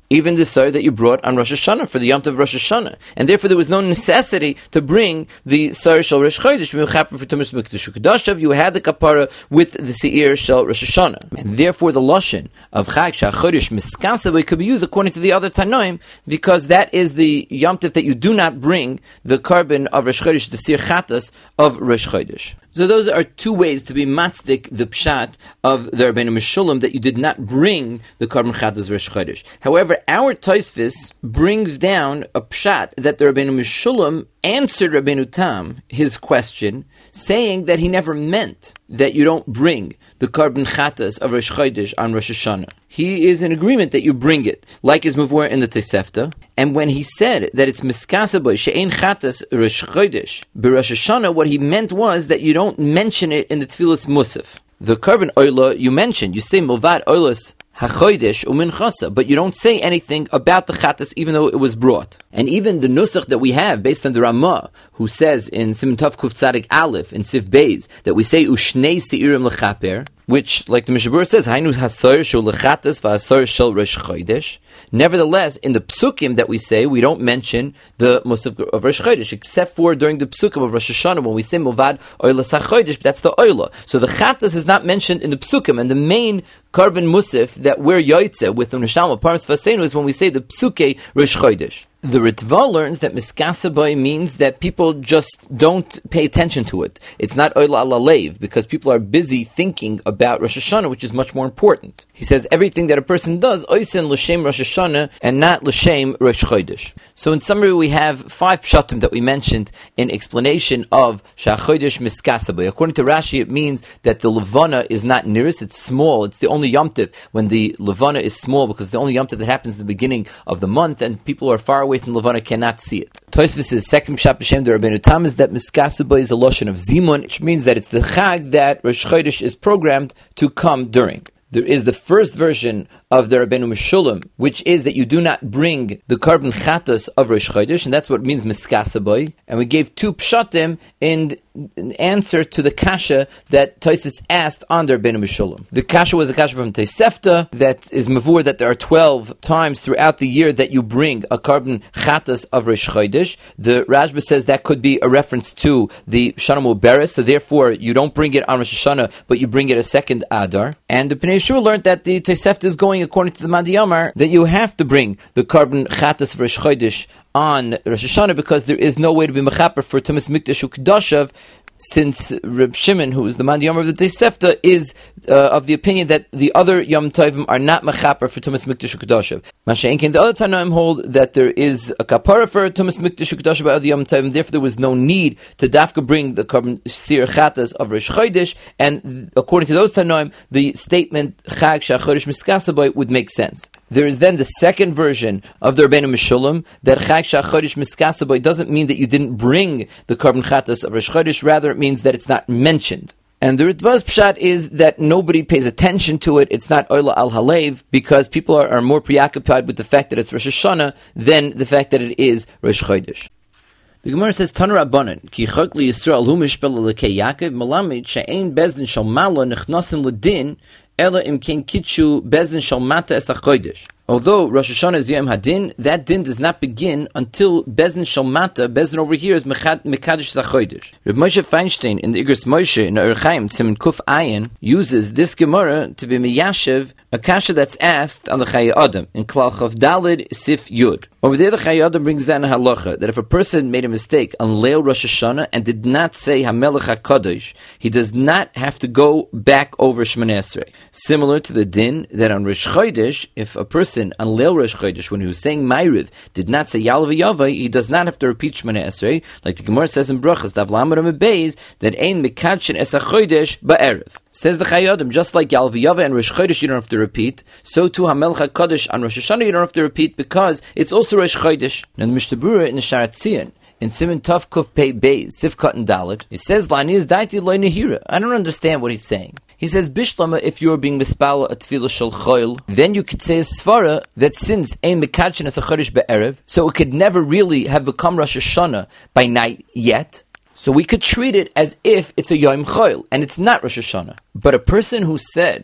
even the sar that you brought on Rosh Hashanah for the Yom Tov Rosh Hashanah, and therefore there was no necessity to bring the sar shel Rosh Chodesh for Tumas Mikdash Ukdashav. You had the kapara with the seir shel Rosh Hashanah, and therefore the lashon of Chag Shachodesh Miskasavay could be used according to the other Tanoim, because that is the Yom Tov that you do not bring the carbon of Rosh Chodesh, the seir chatas of Rosh Chodesh. So those are two ways to be matzdik the pshat of the Rabbeinu Meshulam, that you did not bring the carbon chatas Rosh Chodesh. However, our Tosfos brings down a pshat that the Rabbeinu Meshulam answered Rabbeinu Tam his question, saying that he never meant that you don't bring the carbon chatas of Rosh Chodesh on Rosh Hashanah. He is in agreement that you bring it, like is mavur in the Tosefta. And when he said that it's miskasaboy she'ein chatas Rosh Chodesh b'Rosh Hashanah, what he meant was that you don't mention it in the Tfilas Musaf. The carbon oila you mentioned, you say milvad oilas hachodesh uminchasa, but you don't say anything about the chatas, even though it was brought. And even the nusach that we have, based on the Ramah, who says in Siman Tov Kuf Tzadik Aleph in Sif Beis that we say ushnei seirim lechaper, which, like the Mishabur says, Hainu hasor shel lechatas v'hasor shel Rosh Chodesh. Nevertheless, in the psukim that we say, we don't mention the musaf of Rosh Chodesh, except for during the psukim of Rosh Hashanah when we say Movad Oila Sachodesh, but that's the Oila. So the chatas is not mentioned in the psukim, and the main carbon musaf that we're yoytze with the Neshama Parmas Fasenu is when we say the psuke Rosh Chodesh. The Ritva learns that miskasabai means that people just don't pay attention to it. It's not oila ala leiv, because people are busy thinking about Rosh Hashanah, which is much more important. He says everything that a person does, oisen l'shem Rosh Hashanah, and not l'shem Rosh Chodesh. So in summary, we have 5 pshatim that we mentioned in explanation of Shachodesh miskasabai. According to Rashi, it means that the levana is not nearest, it's small. It's the only Yom Tov when the levana is small, because the only Yom Tov that happens at the beginning of the month, and people are far away from levana cannot see it. Tosfos' second pshat b'shem the Rabbeinu Tam is that miskasaba is a lashon of zimun, which means that it's the chag that Rosh Chodesh is programmed to come during. There is the first version of the Rabbeinu Meshulam, which is that you do not bring the carbon chatas of Rosh Chodesh, and that's what it means miskasaboy. And we gave 2 pshatim in answer to the kasha that Tosfos asked on the Rabbeinu Meshulam. The kasha was a kasha from Tosefta that is mavur that there are 12 times throughout the year that you bring a carbon chatas of Rosh Chodesh. The Rashba says that could be a reference to the Shana Muberes, so therefore you don't bring it on Rosh Hashanah, but you bring it a second Adar. And the Pnei Yeshua learned that the Tosefta is going according to the Madi Yamar that you have to bring the carbon chatas of Rosh Chodesh on Rosh Hashanah, because there is no way to be mechaper for Tumas Mikdash Ukdashav, since Reb Shimon, who is the Madi Yamar of the Tosefta, is of the opinion that the other Yom Tovim are not mechaper for Tumas Mikdash Ukdashav. Masha'enkin, the other Tanoim hold that there is a kapara for Tumas Mikdash Ukdashav by other Yom Tovim, therefore there was no need to dafka bring the carbon seir chatas of Rosh Chodesh, and according to those Tanoim, the statement Chag Shachodesh Miskasaboy would make sense. There is then the second version of the Rabbeinu Meshulam, that Chag Shachodesh Miskasaboy doesn't mean that you didn't bring the carbon chatas of Rosh Chodesh, rather it means that it's not mentioned. And the Ritva's pshat is that nobody pays attention to it. It's not oila al halev, because people are more preoccupied with the fact that it's Rosh Hashanah than the fact that it is Rosh Chodesh. The Gemara says, Tanu Rabbanan, ki chok li Yisrael hu mishpel l'kei Yaakov, malamid she'ein bezdin shal mala nechnosim l'din, ela im ken kitchu bezdin shal mata es hachodesh. Although Rosh Hashanah is Yom Hadin, that din does not begin until Bezdin Shalmata. Bezdin over here is Mekadosh Zachodesh. Reb Moshe Feinstein in the Igros Moshe in the Orach Chaim Siman Kuf Ayin uses this Gemara to be miyashev a kasha that's asked on the Chayei Adam in Klal Chav Daled Sif Yud. Over there, the Chayei Adam brings down a halacha that if a person made a mistake on Leil Rosh Hashanah and did not say Hamelech HaKadosh, he does not have to go back over Shmoneh Esrei. Similar to the din that on Rosh Chodesh, if a person on Leil Rosh Chodesh, when he was saying Ma'ariv, did not say Yalav Yavai, he does not have to repeat Shmoneh Esrei, like the Gemara says in Brachas Dav Lamed Amud Beis, that Ein Mekadshin Es HaChodesh Ba'erev. Says the Chayei Adam, just like Yalav Yavai and Rosh Chodesh you don't have to repeat, so too Hamelech HaKadosh on Rosh Hashanah you don't have to repeat, because it's also Rosh Chodesh. Now the Mishnah Berurah in the Sharat Tzion, in Siman Tov Kuf Pei Beis, Sifkat and Dalet, it says, Lani is daiti loy nehira. I don't understand what he's saying. He says, Bishlama, if you're being mispala a tefillah shel choil, then you could say a svara that since ein mekadshin as a chodesh be'erev, so it could never really have become Rosh Hashanah by night yet. So we could treat it as if it's a Yom Choil, and it's not Rosh Hashanah. But a person who said,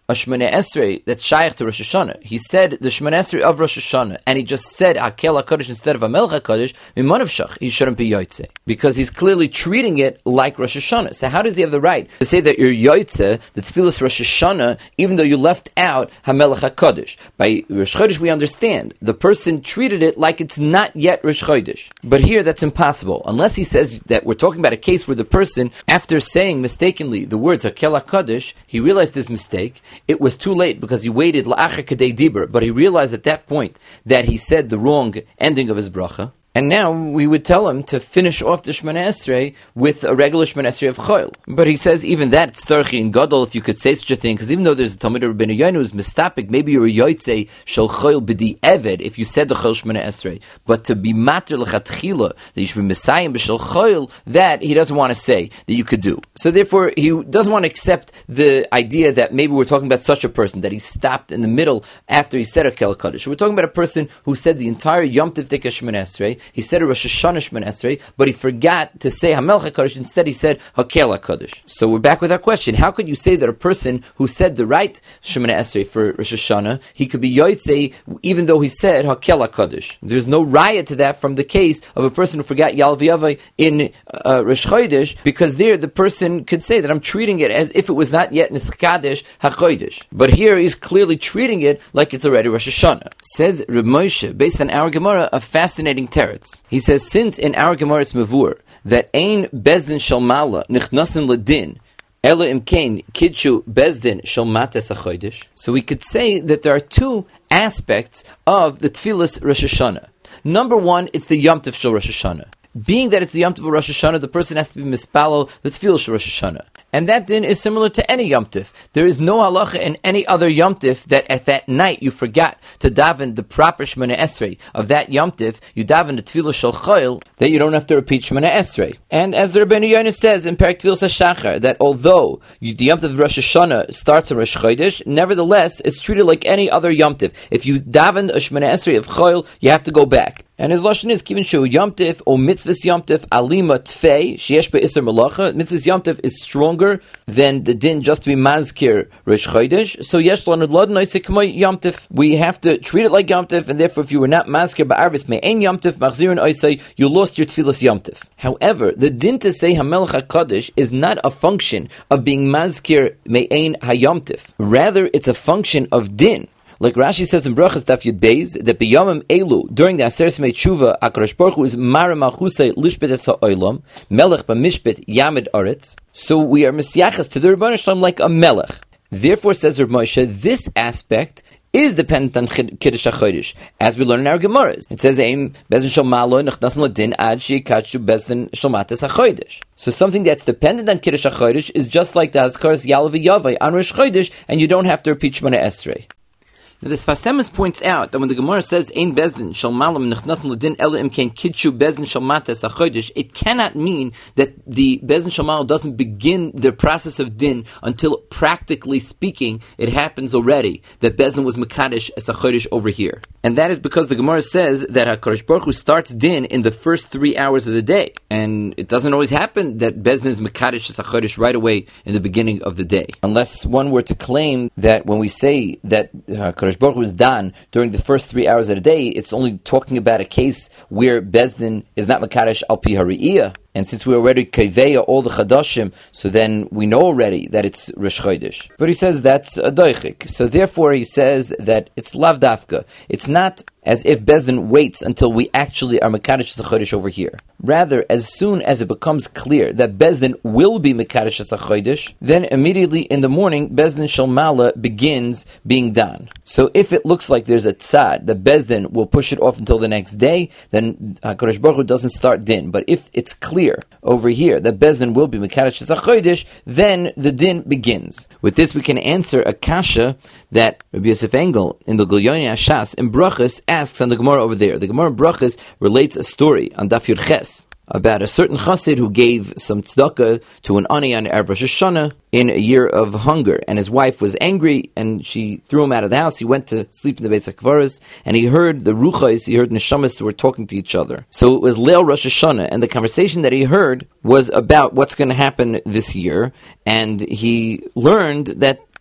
a Shmoneh Esrei that's shaykh to Rosh Hashanah. He said the Shmoneh Esrei of Rosh Hashanah, and he just said Hakel HaKadosh instead of HaMelech HaKadosh, Mimanav Shach, he shouldn't be Yotzeh. Because he's clearly treating it like Rosh Hashanah. So how does he have the right to say that you're Yotzeh, the Tfilas Rosh Hashanah, even though you left out HaMelech HaKadosh? By Rosh Chodesh we understand. The person treated it like it's not yet Rosh Chodesh. But here that's impossible. Unless he says that we're talking about a case where the person, after saying mistakenly the words Hakel HaKadosh, he realized his mistake. It was too late because he waited La'achar Kadei Dibur, but he realized at that point that he said the wrong ending of his bracha. And now we would tell him to finish off the Shmoneh Esrei with a regular Shmoneh Esrei of Choil. But he says even that, it's Tzarchi and Gadol, if you could say such a thing, because even though there's a Talmud of Rabbeinu Yoinu who's mistapik, maybe you're a Yotzei Shel Choil B'di Eved, if you said the Choil Shmoneh Esrei. But to be mater l'chatchila, that you should be Messiah B'Shel Choil, that he doesn't want to say that you could do. So therefore, he doesn't want to accept the idea that maybe we're talking about such a person, that he stopped in the middle after he said Hakel HaKadosh. We're talking about a person who said the entire Yom Tov Dika Shmoneh Esrei. He said a Rosh Hashanah Shmoneh Esrei, but he forgot to say HaMelech HaKadosh. Instead, he said Hakel HaKadosh. So we're back with our question. How could you say that a person who said the right Shmoneh Esrei for Rosh Hashanah, he could be Yotzei even though he said Hakel HaKadosh? There's no raya to that from the case of a person who forgot Yal V'Yavai in Rosh Chodesh, because there the person could say that I'm treating it as if it was not yet Niskadesh HaChodesh. But here he's clearly treating it like it's already Rosh Hashanah. Says Reb Moshe, based on our Gemara, a fascinating teretz. He says, since in our Gemara it's Mavur, that Ein Bezdin Shel Mala Nichnasim Ledin, Ela Imkain Kidshu Bezdin Shel Mates HaChodesh. So we could say that there are two aspects of the Tfilas Rosh Hashanah. Number one, it's the Yom Tov Shel Rosh Hashanah. Being that it's the Yom Tov of Rosh Hashanah, the person has to be mispalel the Tfilah Shel Rosh Hashanah. And that din is similar to any Yom Tov. There is no halacha in any other Yom Tov that at that night you forgot to daven the proper Shmoneh Esrei of that Yom Tov, you daven the Tfilah Shel Choil, that you don't have to repeat Shmoneh Esrei. And as the Rabbeinu Yoinu says in Perek Tfilas HaShachar, that although the Yom Tov of Rosh Hashanah starts on Rosh Chodesh, nevertheless it's treated like any other Yom Tov. If you daven a Shmoneh Esrei of Choil, you have to go back. And his lashon is kivin shu Yom Tov or mitzvahs Yom Tov alima tfei sheyesh be'isur malacha. Mitzvahs Yom Tov is stronger than the din just to be mazkir Rosh Chodesh. So yesh lanu l'od noisei k'may Yom Tov. We have to treat it like Yom Tov, and therefore, if you were not mazkir ba'arvis me'ein Yom Tov machzirin oisei, you lost your tfilas Yom Tov. However, the din to say Hamelech HaKadosh is not a function of being mazkir me'ein hayom Tov. Rather, it's a function of din. Like Rashi says in Brachas Daf Yud Beis, that b'yomim elu, during the Aseret Yemei Tshuva, HaKadosh Baruch Hu is Mara Malchusei Lishbet Es HaOlam, Melech B'Mishpet Yamid Aretz. So we are Mesiachas to the Rebbeinu Shalom like a Melech. Therefore, says Reb Moshe, this aspect is dependent on Kiddush HaChodesh, as we learn in our Gemaras. It says, Eim Bezdin Shel Malo Nechnasan Ladin Ad Sheikachu Bezdin Shel Mates HaChodesh. So something that's dependent on Kiddush HaChodesh is just like the Hazkaras Yal V'Yavai on Rosh Chodesh, and you don't have to repeat Shmoneh Esrei. Now, the Sfas Emes points out that when the Gemara says Ein Bezdin Shel Malam Nechnasan Ladin Ela Imkain Kidshu Bezdin Shel Mates HaChodesh, it cannot mean that the Bezdin Shel Malam doesn't begin the process of din until, practically speaking, it happens already that Bezdin was Mekadesh as HaChodesh over here. And that is because the Gemara says that HaKadosh Baruch Hu starts din in the first 3 hours of the day. And it doesn't always happen that Bezdin is Mekadesh as HaChodesh right away in the beginning of the day. Unless one were to claim that when we say that HaKadosh Baruch Hu is done during the first 3 hours of the day, it's only talking about a case where Bezdin is not Mekadesh al pi hariyah. And since we already kaveya all the chadashim, so then we know already that it's Rosh Chodesh. But he says that's a doichik. So therefore he says that it's lav dafka. It's not as if Bezdin waits until we actually are Mekadesh HaChodesh over here. Rather, as soon as it becomes clear that Bezdin will be Mekadesh HaChodesh, then immediately in the morning, Bezdin Shel Mala begins being done. So if it looks like there's a tzad, that Bezdin will push it off until the next day, then HaKadosh Baruch Hu doesn't start din. But if it's clear over here that Bezdin will be Mekadesh HaChodesh, then the din begins. With this we can answer a kasha that Rabbi Yosef Engel in the Gilyon Hashas in Brachas asks on the Gemara over there. The Gemara Brachas relates a story on Daf Yud Ches about a certain chassid who gave some tzedakah to an ani on Erev Rosh Hashanah in a year of hunger, and his wife was angry and she threw him out of the house. He went to sleep in the Beis HaKvaros and he heard the ruchos, he heard neshamas who were talking to each other. So it was Leil Rosh Hashanah, and the conversation that he heard was about what's going to happen this year, and he learned that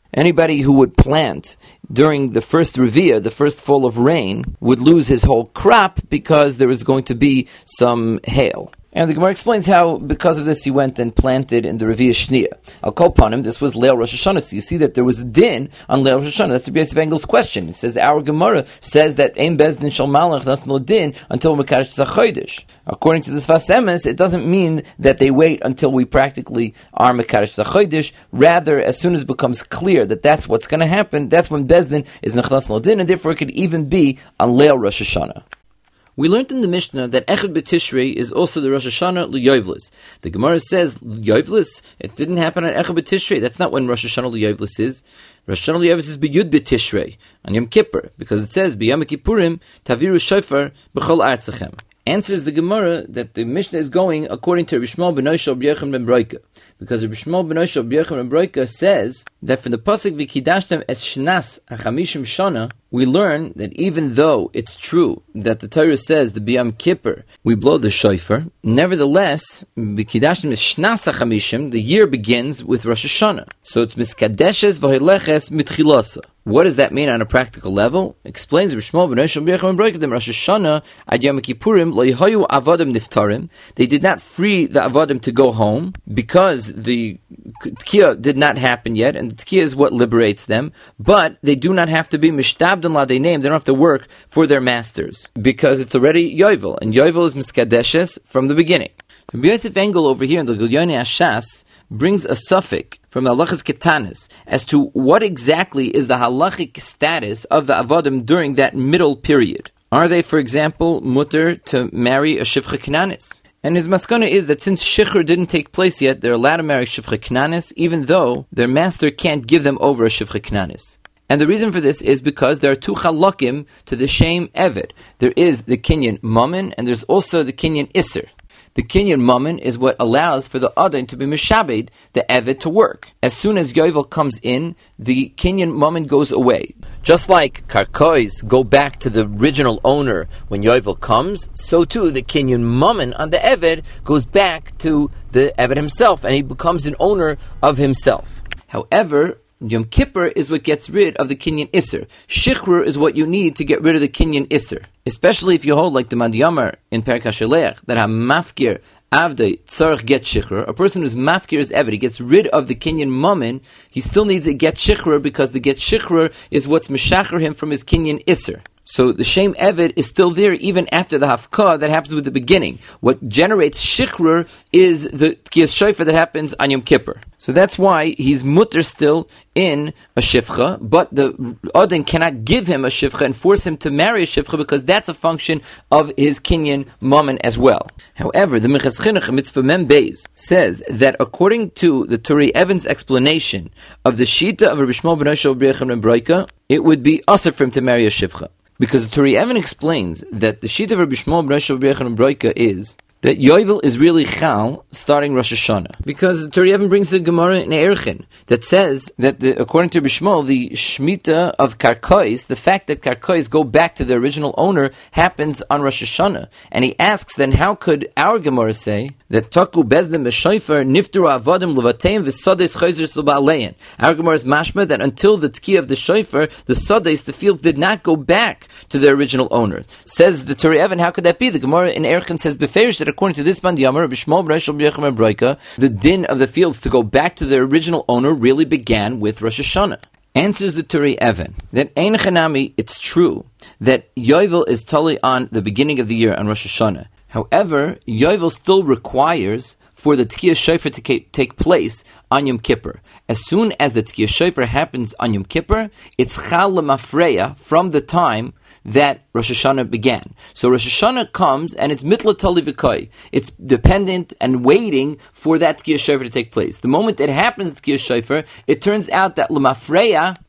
Anybody who would plant during the first Revi'ah, the first fall of rain, would lose his whole crop because there was going to be some hail. And the Gemara explains how, because of this, he went and planted in the Revi'ah Shniya. I'll call upon him, this was Leil Rosh Hashanah. So you see that there was a din on Leil Rosh Hashanah. That's the Yosef Engel's question. It says, our Gemara says that Ein Bezdin Shal Malach Nasnul Din until Mekadosh Zachodesh. According to this Sfas Emes, it doesn't mean that they wait until we practically are Mekadosh Zachodesh. Rather, as soon as it becomes clear that that's what's going to happen, that's when Bezdin is Nachnas L'Din, and therefore it could even be on Leil Rosh Hashanah. We learned in the Mishnah that Echad B'Tishrei is also the Rosh Hashanah L'Yovlis. The Gemara says L'Yovlis, it didn't happen on Echad B'Tishrei. That's not when Rosh Hashanah L'Yovlis is. Rosh Hashanah L'Yovlis is B'Yud B'Tishrei, on Yom Kippur, because it says B'Yom Kippurim Taviru Shofar B'Chol Artzachem. Answers the Gemara that the Mishnah is going according to Rabbi Shmuel ben Oshel ben Yochanan ben Broika, because Rabbi Shmuel ben Oshel ben Yochanan ben Broika says that from the pasuk V'kidashtem es shnas hachamishim shana, we learn that even though it's true that the Torah says the B'Yom Kippur we blow the shofar, nevertheless V'kidashtem es shnas hachamishim, the year begins with Rosh Hashanah, so it's miskadeshes v'holeches mitchilasa. What does that mean on a practical level? Explains Rabbi Shmuel ben Oshel ben Yochanan ben Broika that Rosh Hashanah ad Yom Kippurim lo yehayu avodim niftarim. They did not free the avodim to go home because the Tkiyah did not happen yet, and the Tkiyah is what liberates them. But they do not have to be mishtabdin ladeneim. They don't have to work for their masters because it's already Yovel, and Yovel is miskadeshes from the beginning. Rabbi Yosef Engel over here in the Gilyonei Hashas brings a suffix from the halachas ketanis as to what exactly is the halachic status of the avodim during that middle period. Are they, for example, mutter to marry a shivcha knanis? And his maskana is that since shikhr didn't take place yet, they're allowed to marry shivcha knanis, even though their master can't give them over a shivcha knanis. And the reason for this is because there are two chalakim to the shem eved. There is the kinyan mammon, and there's also the kinyan iser. The kinyan mammon is what allows for the adon to be mishabed, the eved to work. As soon as Yovel comes in, the kinyan mammon goes away. Just like karkois go back to the original owner when Yovel comes, so too the kinyan mammon on the eved goes back to the eved himself, and he becomes an owner of himself. However, Yom Kippur is what gets rid of the kinyan iser. Shichrur is what you need to get rid of the kinyan iser. Especially if you hold like the Madiyamar in Perek HaShelech, that ha-mafkir avdei tzarech get shichrur, a person who's mafkir is eved, he gets rid of the kinyan mammon, he still needs a get shichrur because the get shichrur is what's meshacher him from his kinyan iser. So the shem eved is still there even after the hafkah that happens with the beginning. What generates shichrur is the tkiyas shofar that happens on Yom Kippur. So that's why he's mutter still in a shivcha, but the Odin cannot give him a shivcha and force him to marry a shivcha because that's a function of his kinyan mammon as well. However, the Minchas Chinuch Mitzvah Mem Beis says that according to the Turei Evan's explanation of the Shita of Rabbi Shmuel ben Oshel ben Yochanan ben Broika, it would be asur for him to marry a shivcha. Because the Turei Evan explains that the Shita of Rabbi Shmuel ben Oshel ben Yochanan ben Broika is that Yovel is really Chal starting Rosh Hashanah. Because the Turei Evan brings the Gemara in Erchin that says that according to Rabbi Shmuel, the Shemitah of Karkois, the fact that Karkois go back to the original owner happens on Rosh Hashanah. And he asks then how could our Gemara say that Taku Bezdin B'Shofar Niftaru Avodim Levateim V'Sades Chayzer Subalein. Our Gemara is mashma that until the Tkiyah of the Shofar, the Sades, the fields did not go back to their original owner. Says the Turei Evan, how could that be? The Gemara in Erchin says Beferish that according to this man Yamar, Rabbi Shmuel ben Oshel ben Yochanan ben Broika, the din of the fields to go back to their original owner really began with Rosh Hashanah. Answers the Turei Evan that Ein Chanami, it's true that Yovel is totally on the beginning of the year on Rosh Hashanah. However, Yovel still requires for the Tkiyah Shofar to take place on Yom Kippur. As soon as the Tkiyah Shofar happens on Yom Kippur, it's Chal L'Mafreya from the time that Rosh Hashanah began. So Rosh Hashanah comes and it's mitla tali v'koi. It's dependent and waiting for that Tkiyah Shofar to take place. The moment it happens, Tkiyah Shofar, it turns out that L'Mafreya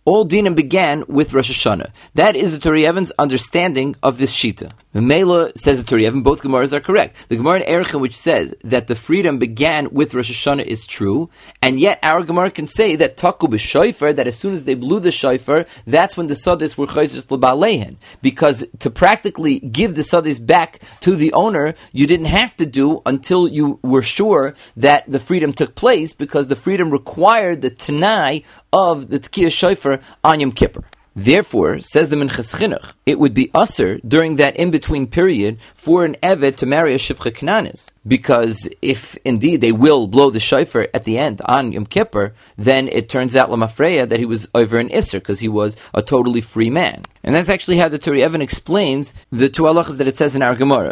all dinim began with Rosh Hashanah. That is the Turei Evan's understanding of this shita. Mela says the Turei Evan, both Gemaras are correct. The Gemara in Erecha, which says that the freedom began with Rosh Hashanah, is true, and yet our Gemara can say that Taku b'shofar, that as soon as they blew the shofar, that's when the sadis were chayzos l'balehen. Because to practically give the sadis back to the owner, you didn't have to do until you were sure that the freedom took place, because the freedom required the Tanai of the Tkiyah Shofar on Yom Kippur. Therefore, says the Minchas Chinuch, it would be usher during that in-between period for an Eved to marry a Shivcha Kananis. Because if indeed they will blow the shofar at the end on Yom Kippur, then it turns out Lamafreya that he was over an Isser, because he was a totally free man. And that's actually how the Turei Evan explains the two halachas that it says in our Gemara.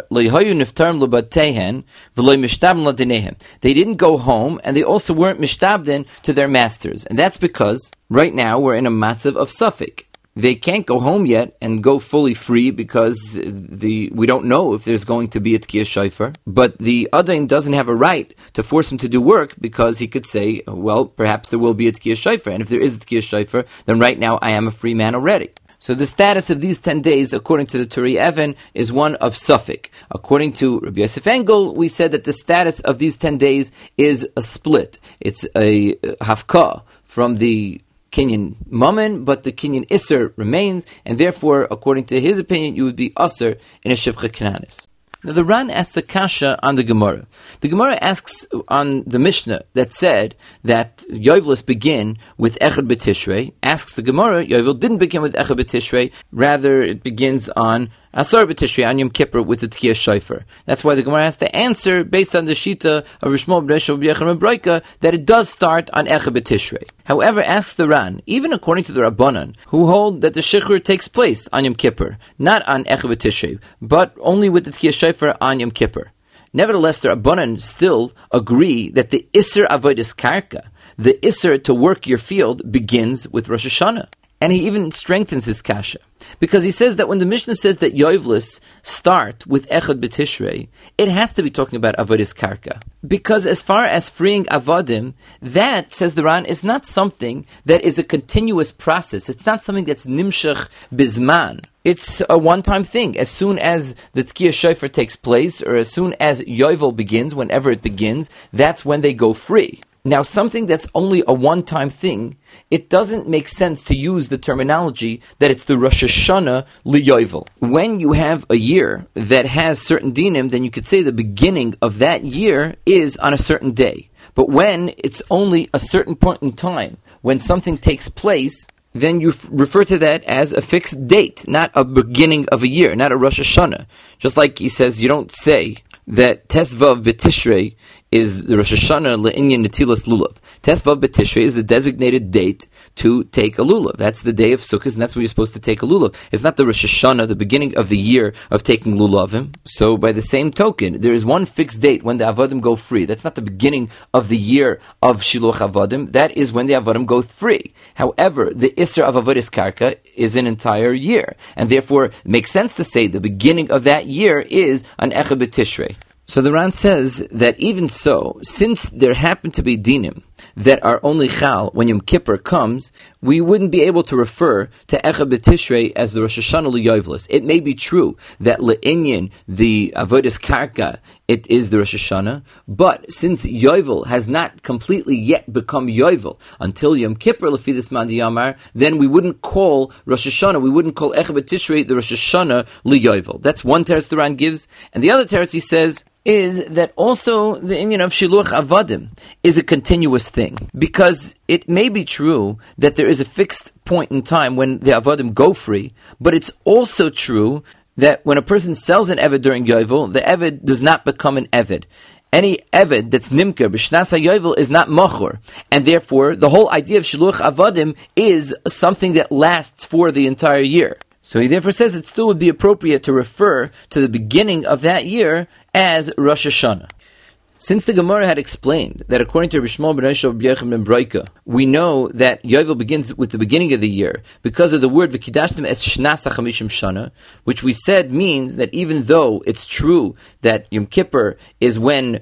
They didn't go home, and they also weren't mishtabdin to their masters. And that's because right now we're in a matzav of suffix. They can't go home yet and go fully free because we don't know if there's going to be a Tkiyah Shofar. But the Adain doesn't have a right to force him to do work, because he could say, well, perhaps there will be a Tkiyah Shofar. And if there is a Tkiyah Shofar, then right now I am a free man already. So the status of these 10 days, according to the Turei Evan, is one of suffix. According to Rabbi Yosef Engel, we said that the status of these 10 days is a split. It's a hafka from the Kinyan Mammon, but the Kinyan Isser remains, and therefore, according to his opinion, you would be Usser in a Shivcha Kananis. Now the Ran asks a kasha on the Gemara. The Gemara asks on the Mishnah that said that Yovelis begin with Echad B'Tishrei. Asks the Gemara, Yovel didn't begin with Echad B'Tishrei, rather it begins on Asar B'Tishrei, on Yom Kippur, with the Tkiyah Shofar. That's why the Gemara has to answer, based on the Shita of Rishmol B'Reshav B'Yechon B'Broika, that it does start on Echad B'Tishrei. However, asks the Ran, even according to the Rabbanan, who hold that the Shichur takes place on Yom Kippur, not on Echad B'Tishrei, but only with the Tkiyah Shofar on Yom Kippur. Nevertheless, the Rabbanan still agree that the Isser Avodas Karka, the Isser to work your field, begins with Rosh Hashanah. And he even strengthens his kasha, because he says that when the Mishnah says that Yovelis start with Echad B'Tishrei, it has to be talking about Avodas Karka. Because as far as freeing Avadim, that, says the Ran, is not something that is a continuous process. It's not something that's Nimshach Bizman. It's a one-time thing. As soon as the Tkiyah Shofar takes place, or as soon as Yovel begins, whenever it begins, that's when they go free. Now, something that's only a one-time thing, it doesn't make sense to use the terminology that it's the Rosh Hashanah L'Yovel. When you have a year that has certain dinim, then you could say the beginning of that year is on a certain day. But when it's only a certain point in time, when something takes place, then you refer to that as a fixed date, not a beginning of a year, not a Rosh Hashanah. Just like he says, you don't say that Tesvav B'Tishrei is the Rosh Hashanah Le'inyan Netilas Lulav. Tesvav B'Tishrei is the designated date to take a lulav. That's the day of Sukkot, and that's when you're supposed to take a lulav. It's not the Rosh Hashanah, the beginning of the year of taking lulavim. So by the same token, there is one fixed date when the Avadim go free. That's not the beginning of the year of Shiluch Avadim. That is when the Avadim go free. However, the Isser of Avodas Karka is an entire year, and therefore it makes sense to say the beginning of that year is an Echad B'Tishrei. So the Ran says that even so, since there happen to be dinim that are only chal when Yom Kippur comes, we wouldn't be able to refer to Echad B'Tishrei as the Rosh Hashanah L'Yovelis. It may be true that Le'inyan, the Avodas Karka, it is the Rosh Hashanah, but since Yovel has not completely yet become Yovel until Yom Kippur, L'Fidus Mandi Yamar, then we wouldn't call Rosh Hashanah, we wouldn't call Echad B'Tishrei the Rosh Hashanah L'Yovel. That's one teretz the Ran gives, and the other teretz he says is that also the inyan of Shiluch Avadim is a continuous thing, because it may be true that there is a fixed point in time when the Avadim go free, but it's also true that when a person sells an Eved during Yovel, the Eved does not become an Eved. Any Eved that's Nimker, B'Shnas HaYovel, is not Machor, and therefore the whole idea of Shiluch Avadim is something that lasts for the entire year. So he therefore says it still would be appropriate to refer to the beginning of that year as Rosh Hashanah. Since the Gemara had explained that according to Rishmol B'Reshav B'Yechon B'Broika, we know that Yovel begins with the beginning of the year because of the word V'kidashtem es Shnas HaChamishim Shana, which we said means that even though it's true that Yom Kippur is when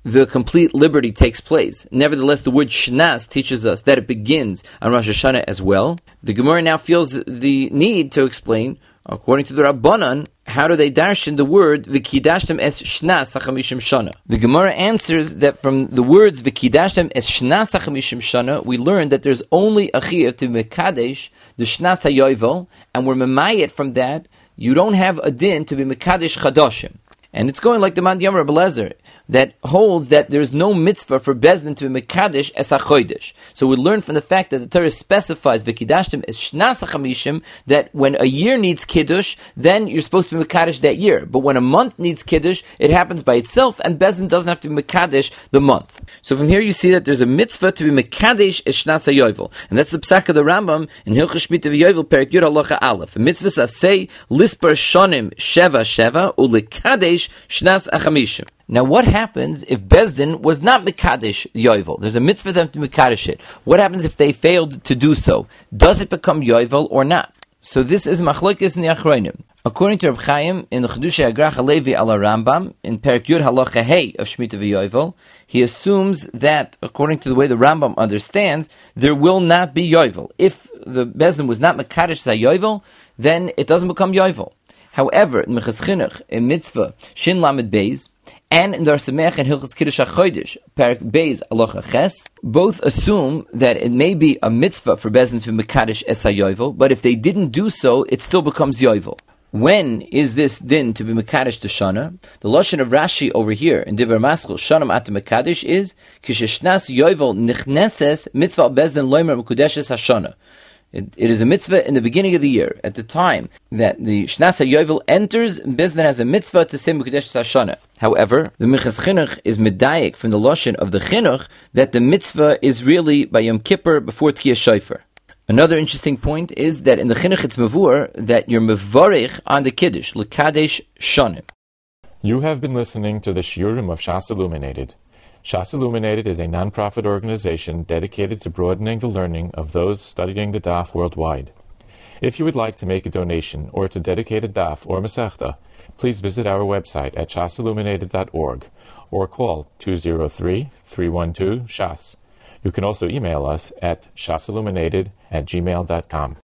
the complete liberty takes place. Nevertheless, the word Shnas teaches us that it begins on Rosh Hashanah as well. The Gemara now feels the need to explain, according to the Rabbanan, how do they darshan the word V'kidashtem es Shnas HaChamishim Shana? The Gemara answers that from the words V'kidashtem es Shnas HaChamishim Shana, we learn that there's only a chiyuv to Mekadesh, the Shnas HaYovel, and we're memayet from that. You don't have a din to be Mekadesh Chadoshim. And it's going like the Man Yom Rabbi Lezer, that holds that there is no mitzvah for Bezdin to be Mekadesh es HaChodesh. So we learn from the fact that the Torah specifies V'kidashtem es Shnas HaChamishim, that when a year needs Kiddush, then you're supposed to be Mekadesh that year. But when a month needs Kiddush, it happens by itself, and Bezdin doesn't have to be Mekadesh the month. So from here you see that there's a mitzvah to be Mekadesh es Shnas HaYovel. And that's the psak of the Rambam in Hilchos Shmita V'Yovel, Perek Yud Halacha Aleph. A mitzvah sasei lispar shonim sheva sheva ulikadesh Shnas HaChamishim. Now, what happens if Bezdin was not Mekadesh Yovel? There's a mitzvah for them to Mekadesh it. What happens if they failed to do so? Does it become Yovel or not? So this is Machlokes in the Achronim. According to Reb Chaim, in the Chedushay Agrach Halevi ala Rambam, in Perek Yud Halacha Hey of Shemitah V'Yovel, he assumes that, according to the way the Rambam understands, there will not be Yovel. If the Bezdin was not Mekadesh Yovel, then it doesn't become Yovel. However, in Mechas Chinuch, in Mitzvah Shin Lamed Beis, and in Dar Sameach and Hilchos Kiddush HaChodesh, Perek Beis Alocha Ches, both assume that it may be a mitzvah for Bezdin to be Mekadesh Es HaYovel, but if they didn't do so, it still becomes Yovel. When is this din to be Mekadesh to Shana? The Lashon of Rashi over here in Divrei Maschil, Shanam Ata Mekadesh, is Kisheshnas Yovel Nichneses Mitzvah Bezdin Loimer Mekudeshes HaShana. It is a mitzvah in the beginning of the year. At the time that the Shnas HaYovel enters, Bezdin has a mitzvah to say Mekudeshes HaShana. However, the Minchas Chinuch is medayik from the Lashon of the Chinuch that the mitzvah is really by Yom Kippur before Tkiyah Shofar. Another interesting point is that in the Chinuch it's mavur that you're mevarich on the Kiddush, L'kadesh Shonim. You have been listening to the Shiurim of Shas Illuminated. Shas Illuminated is a non-profit organization dedicated to broadening the learning of those studying the Daf worldwide. If you would like to make a donation or to dedicate a Daf or Masechta, please visit our website at shasilluminated.org or call 203-312-SHAS. You can also email us at shasilluminated@gmail.com.